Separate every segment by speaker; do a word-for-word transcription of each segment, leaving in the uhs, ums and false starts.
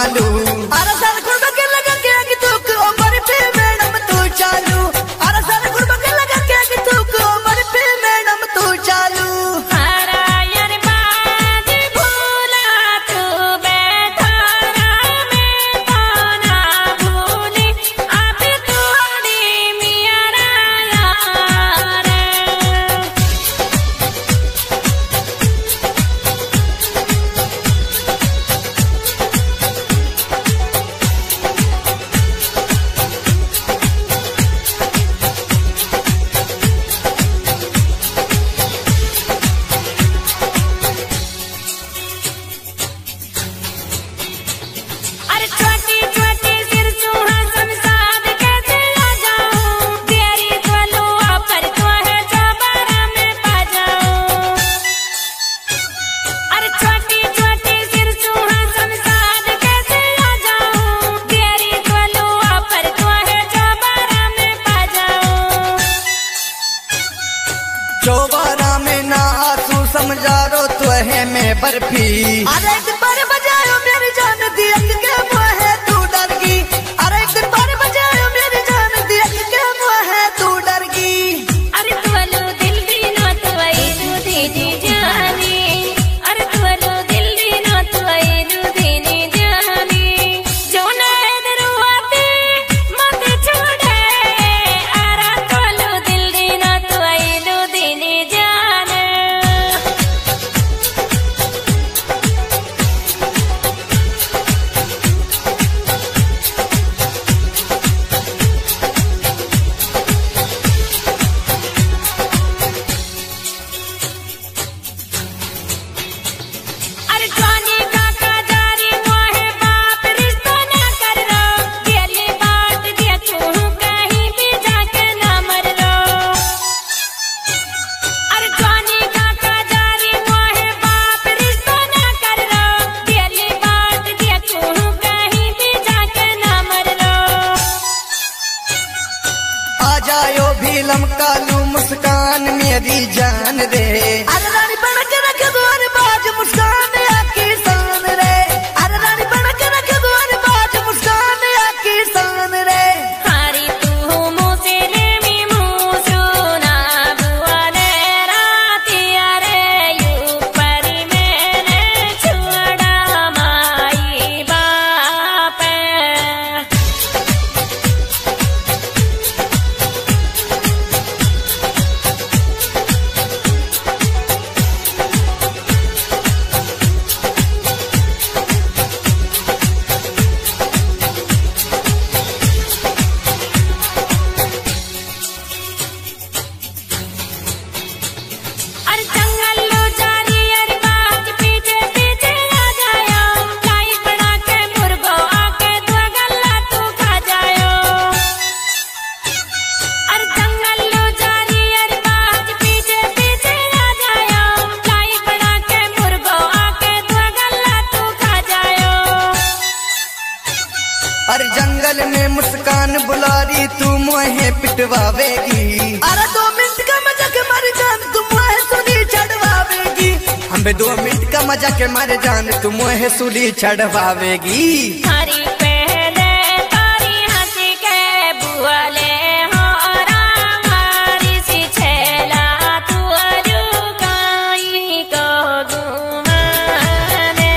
Speaker 1: मालू अरे सर गुड़ के लगा के कि तू को बर्फी मैडम तू चालू अरे सर गुड़ के लगा के कि तू को बर्फी मैडम तू चालू
Speaker 2: हरा यार बाज भूला तू बैठा में तो ना भूली अब तोड़ी मिया यार अरे छोटी छोटी सिर चूहा संसाद कैसे आ जाऊं तेरी तलुआ पर तो है जबारा में पा जाऊं अरे छोटी छोटी सिर चूहा संसाद कैसे आ जाऊं तेरी तलुआ पर तो है जबारा में पा जाऊं
Speaker 1: चौबारा में ना आंसू समझा रो तो है मैं बर्फी अरे एक बार बजायो मेरी जान दिया के मुँह है तू डर गई अरे एक बार बजायो मेरी जान दिया के मुँह है तू डर गई
Speaker 2: अरे तुवलो दिल दीनो तुवई दूधी जानी अरे तुवलो दिल दीनो तुवई दूधी जानी जो ना दरुआते मत छोड़े अरे तुवलो दिल दीनो तुवई दूधी जाने अरे जानी काका जारी मोहे बाप रिश्ता ना कर रो गेली बाट देखूं कहीं भी जाके ना मर रो अरे जानी काका जारी मोहे बाप रिश्ता ना कर रो गेली बाट देखूं कहीं भी जाके ना मर रो
Speaker 1: आ जायो भीलम कालू मुस्कान मेरी जान रे अरे रानी बन के रख दो अरे बाज मुस्कान आकी शान रे अरे रानी बन के रख दो अरे बाज मुस्कान आकी शान रे
Speaker 2: हारी तू मुझसे रेमी मुझुना बुआ ने राती अरे यू परी मैंने छोड़ा माई बाप अरे जंगल लो जारी अरे बाज पीछे पीछे आ जायो लाई बना के मुर्गो आके दो गल्ला तू खा जायो अरे जंगल लो जारी अरे बाज पीछे पीछे आ जायो लाई बना के मुर्गो आके दो गल्ला तू खा जायो
Speaker 1: अरे जंगल में मुस्कान बुलारी तू मुहे पिटवावेगी अरे दो मिनट का मजा के मारे जान तू मुहे सुली चढ़वावेगी हमें दो मिनट का मजा के मारे जान तू मुहे सुली चढ़वावेगी
Speaker 2: हरी पहले तारी हंसी के बुआ ले हो राम हरी सी छेला तू रुकाई को घुमाने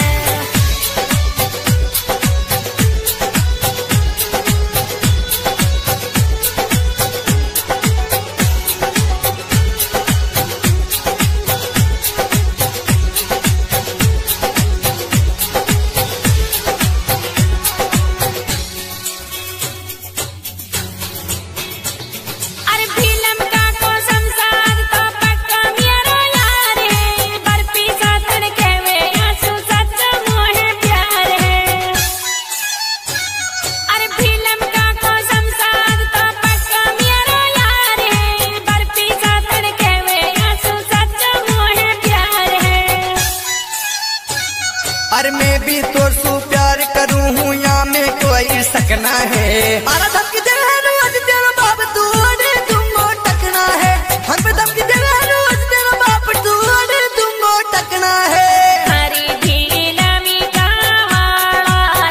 Speaker 1: अरे मैं भी तो सु प्यार करूँ हूँ या मैं कोई सकना है अरे धमकी दे रोज तेरा बाप तू अरे तुमको टकना है हम पे धमकी दे रोज तेरा बाप तू अरे तुमको टकना है
Speaker 2: हरी ढीला मीठा वाला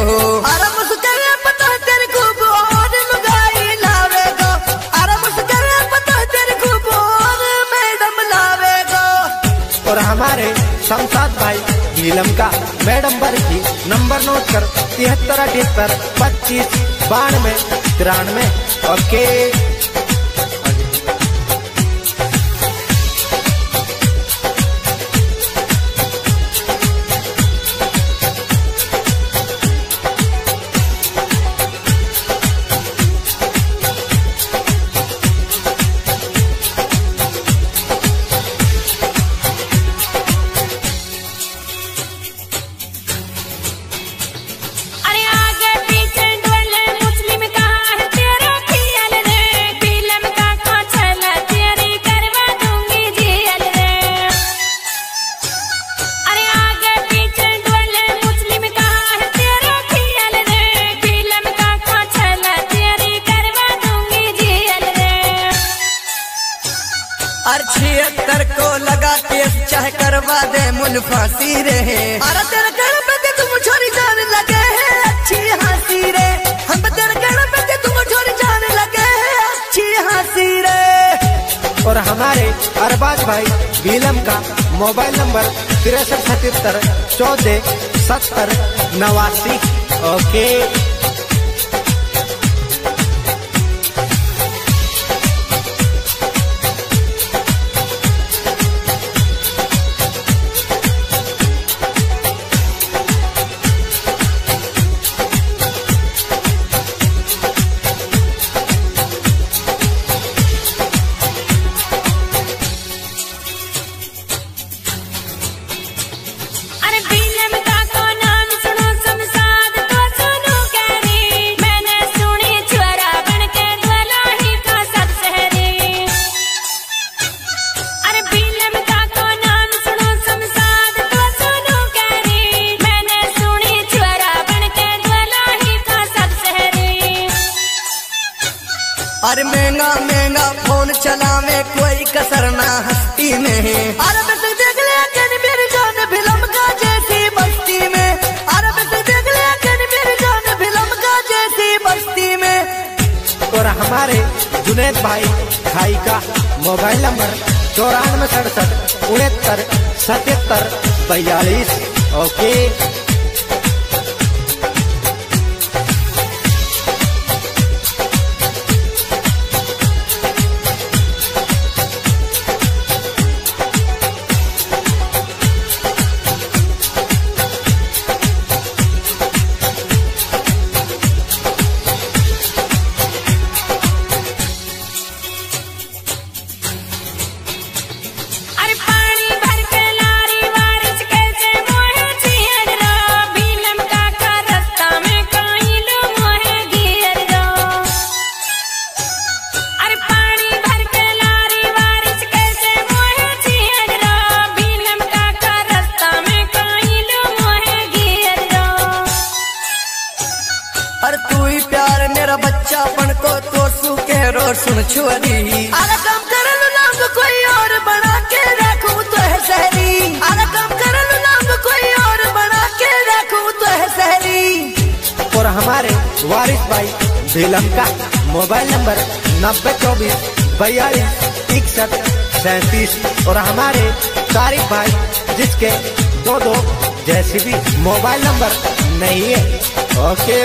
Speaker 1: अरे मुस्कान पता है तेरी खूब और लुगाई लावेगा। अरे मुस्कान पता है तेरी खूब और मैडम लावेगा।
Speaker 3: और हमारे शमशाद भाई नीलम का मैडम बर की नंबर नोट कर तिहत्तर अठहत्तर पच्चीस बानवे तिरानवे। ओके
Speaker 1: छिहत्तर को लगा केस चाहे करवा दे मुन फांसी रे। अरे तेरे गढ़ पे ते तुम छोरी जान लगे है अच्छी हंसी रे। हम तेरे गढ़ पे ते तुम छोरी जान लगे है अच्छी हंसी रे।
Speaker 3: और हमारे अरबाज भाई नीलम का मोबाइल नंबर तिरसठ सतहत्तर चौदह सत्तर नवासी। ओके
Speaker 1: अरे महंगा महंगा फोन चलावे कोई कसर ना हस्ती में। अरे बस देख ले अगन मेरी जान फिल्म का जैसी बस्ती में। अरे बस देख ले अगन मेरी जान फिल्म का जैसी बस्ती में।
Speaker 3: और हमारे जुनेद भाई खाई का मोबाइल नंबर चौरानवे सड़सठ उनहत्तर सतहत्तर बयालीस। ओके
Speaker 1: बच्चापन को तो सुखे रो सुन छुरी। अरे काम कर नाम कोई और बना के रखूं तो है शहरी। अरे काम कर नाम कोई और बना के रखूं तो है शहरी।
Speaker 3: और हमारे वारिस भाई नीलम का मोबाइल नंबर नब्बे चौबीस बयालीस इकसठ सैंतीस। और हमारे तारिक भाई जिसके दो दो जैसी भी मोबाइल नंबर नहीं है। ओके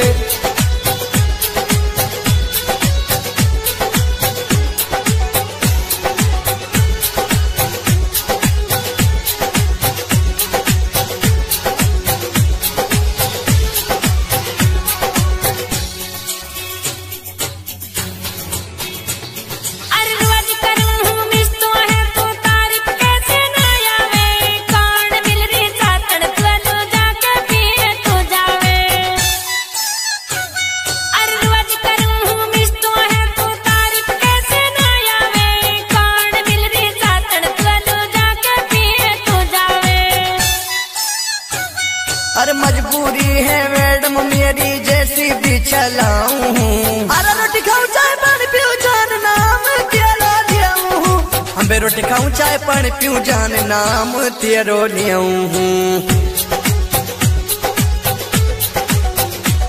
Speaker 1: अरे मजबूरी है मैडम मेरी जैसी भी चलाऊं। अरे रोटी खाऊं चाय पानी पीऊं जान नाम तेरा लियाऊं। हम रोटी खाऊं चाय पानी पीऊं जान नाम तेरो लियाऊं।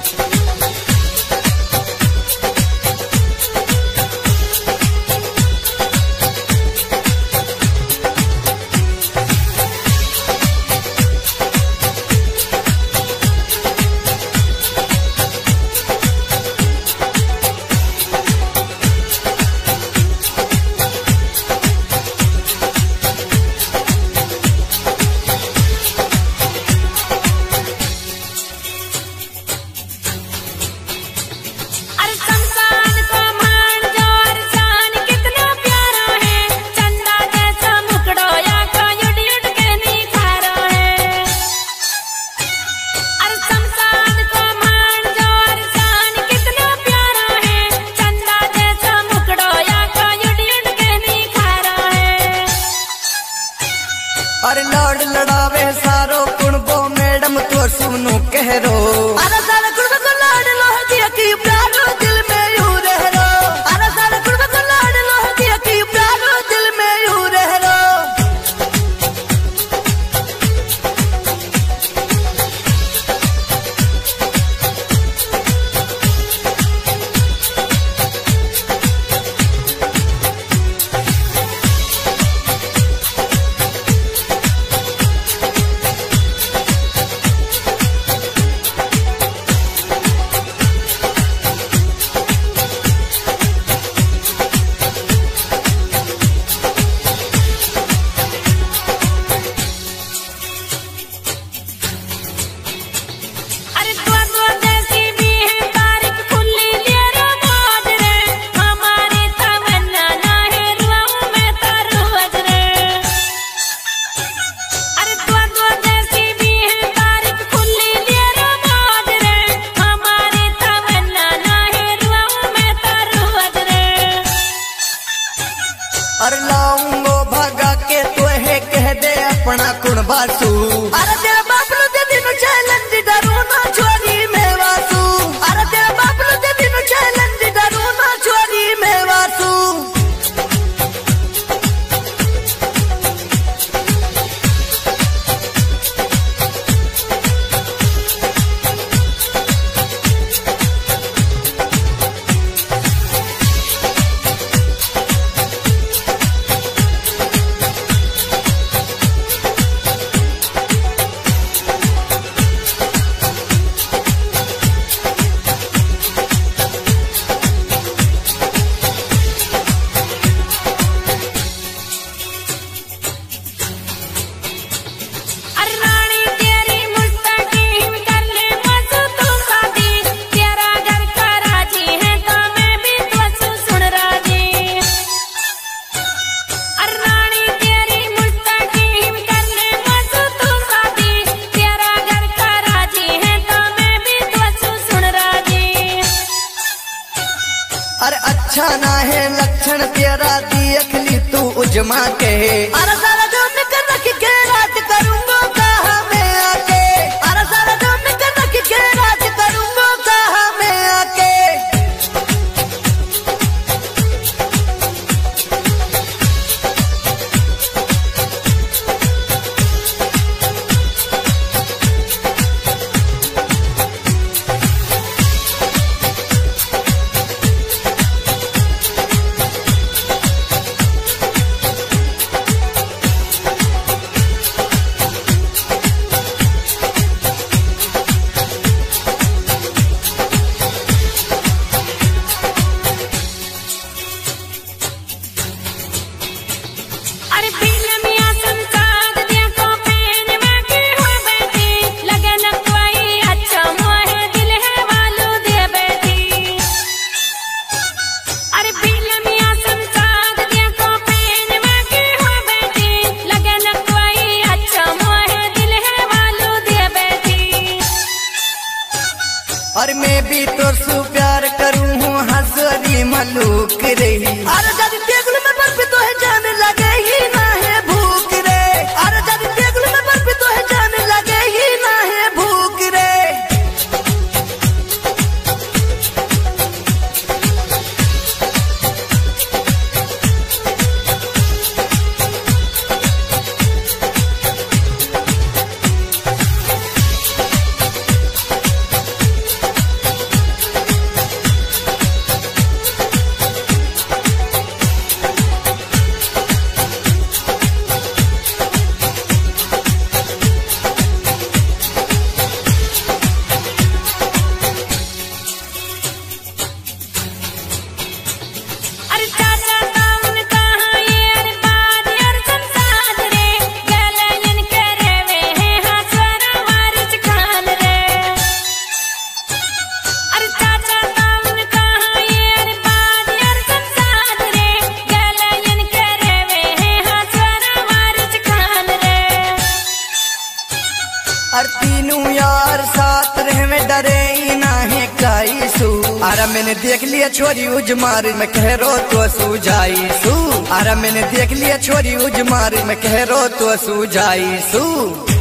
Speaker 1: बासु। अरे तेरा बाप लो दे दिनो चैलेंज डरो ना छोरी में वासु। अरे तेरा बाप लो दे दिनो चैलेंज डरो ना छोरी में वासु। अरे अच्छा ना है लक्षण तेरा देख ली तू उजमा के। अरे सारा दिन कर रख के रात करूंगा कहा मैं आके। अरे सारा दिन कर रख के रात करूंगा कहा मैं आके। और मैं भी तो सु प्यार करूँ हूँ हंसरी मलूक रही। अरे जब तेगुल में बर्फ तो है जाने लगे ही ना है भूख रे। अरे जब तेगुल में बर्फ तो है जाने लगे ही ना है भूख रे। और तीनों यार साथ रहे में डरे ही ना है काई सू। अरे मैंने देख लिया छोरी उजमार में कह रो तो सू जाई सू। अरे मैंने देख लिया छोरी उजमार में कह रो तो सू जाई सू।